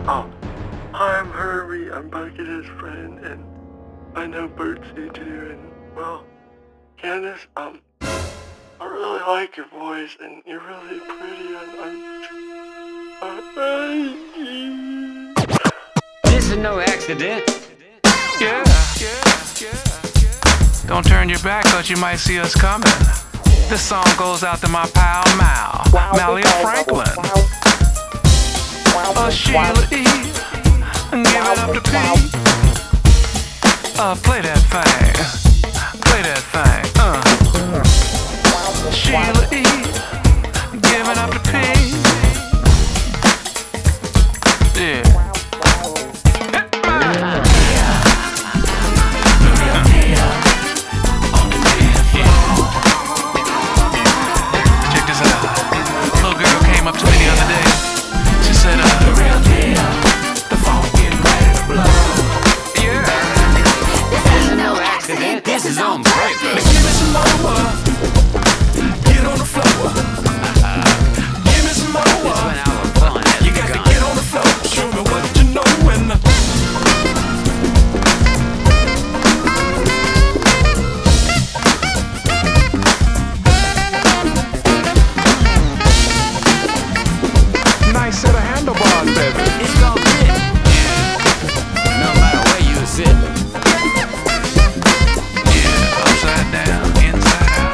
Oh, I'm Herbie. I'm Buckethead's friend, and I know Bertsy too. And well, Candace, I really like your voice, and you're really pretty. This is no accident. Yeah. Don't turn your back, cause you might see us coming. This song goes out to my pal Mal, Malia Franklin, Sheila E, and give it up to P. Play that thing, Sheila E, give it up to P. Yeah. Up to me the other day. She said, the real deal, the phone getting ready to blow. Yeah. This is no accident. This is on purpose. Give me some more. Get on the floor. Give me some more. This one out of fun. You got to get on the floor. Show me what you know and nice set of handlebars, baby. It's gonna fit. No matter where you sit. Yeah, upside down, inside out.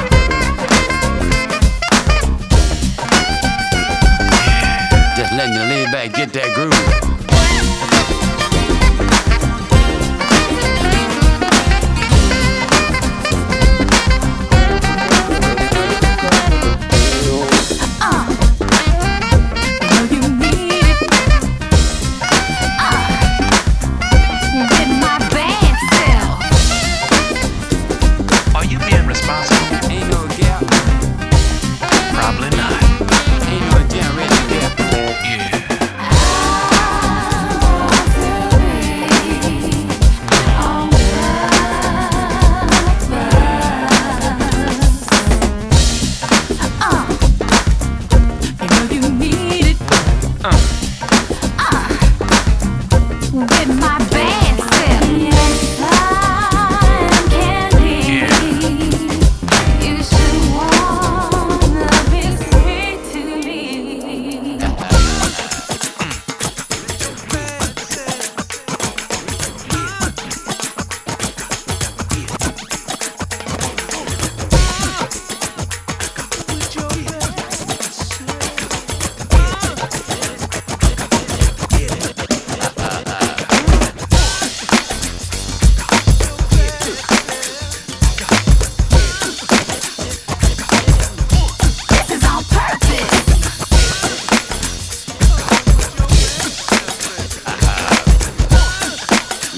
Yeah. Just letting you lean back, get that groove.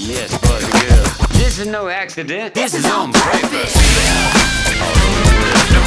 This is no accident. This is on purpose.